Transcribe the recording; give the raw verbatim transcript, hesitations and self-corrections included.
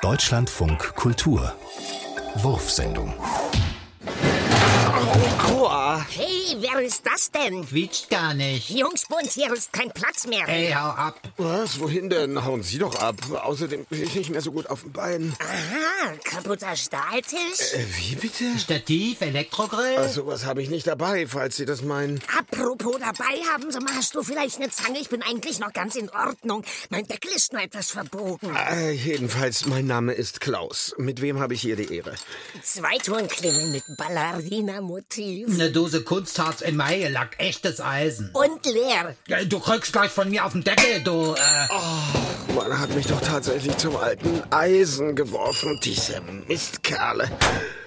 Deutschlandfunk Kultur Wurfsendung. Aua. Hey, wer ist das denn? Quietscht gar nicht. Jungsbund, hier ist kein Platz mehr. Ey, hau ab. Was? Wohin denn? Hauen Sie doch ab. Außerdem bin ich nicht mehr so gut auf dem Bein. Aha, kaputter Stahltisch? Äh, wie bitte? Stativ, Elektrogrill? Ach, sowas habe ich nicht dabei, falls Sie das meinen. Apropos dabei haben, so mal, hast du vielleicht eine Zange? Ich bin eigentlich noch ganz in Ordnung. Mein Deckel ist nur etwas verbogen. Äh, jedenfalls, mein Name ist Klaus. Mit wem habe ich hier die Ehre? Zweiturnklingel mit Ballerina-Motiv. Eine Dose Kunstharz in Mailack, echtes Eisen. Und leer. Ja, du kriegst gleich von mir auf den Deckel, du, äh... Oh, man hat mich doch tatsächlich zum alten Eisen geworfen, diese Mistkerle.